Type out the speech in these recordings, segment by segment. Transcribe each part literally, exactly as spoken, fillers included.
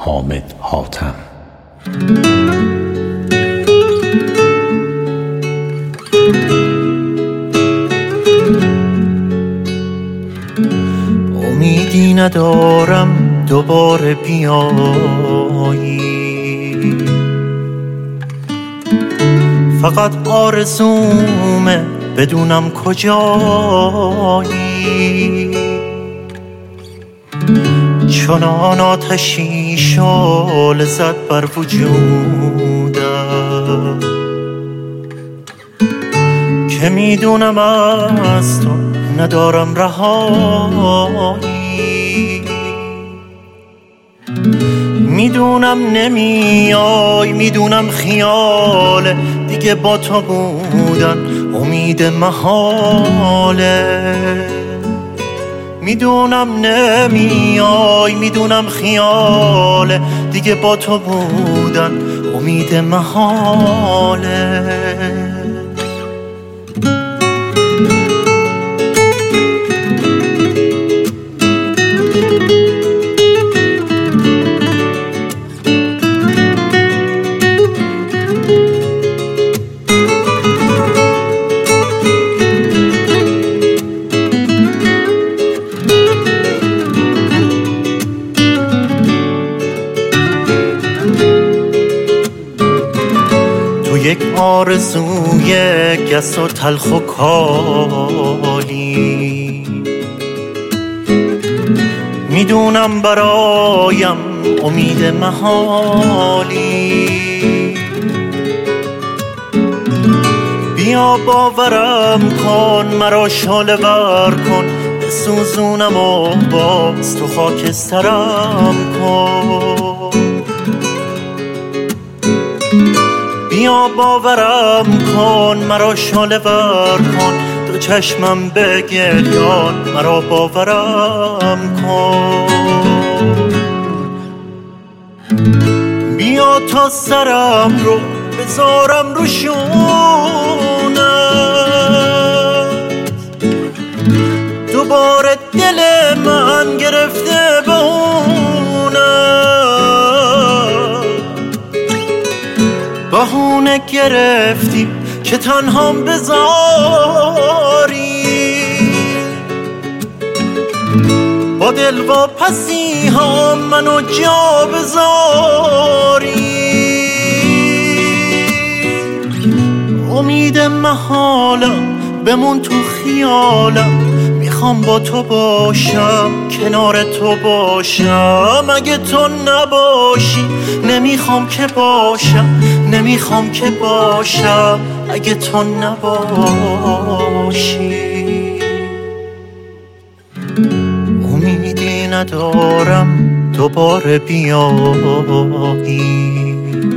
حامد حاتم. امیدی ندارم دوباره بیایی، فقط آرزومه بدونم کجایی. چنان آتشی شعله زد بر وجودم که میدونم از تو ندارم رهایی. میدونم نمیای، میدونم خیاله دیگه با تو بودن امید محاله. میدونم نمیای، میدونم خیاله دیگه با تو بودن امید محاله. یک آرزوی گس و تلخ و کالی، میدونم برایم امید محالی. بیا باورم کن، مرا شعله ور کن، بسوزونم و باز تو خاکسترم کن. بیا باورم کن، مرا شعله ور کن، دو چشمم به گریان مرا باورم کن. بیا تا سرم رو بذارم رو شونت، دوباره دل من گرفته به بهونه گرفتی که تنهام بذاری، با دل واپسی ها منو جا بذاری. امید محالم بمون تو خیالم، میخوام با تو باشم، کنار تو باشم. اگه تو نباشی نمیخوام که باشم، نمیخوام که باشم اگه تو نباشی. امیدی ندارم دوباره بیایی،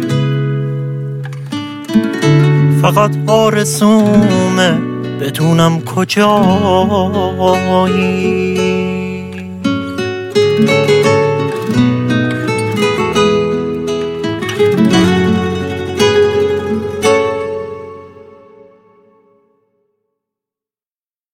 فقط آرزومه بدونم کجایی.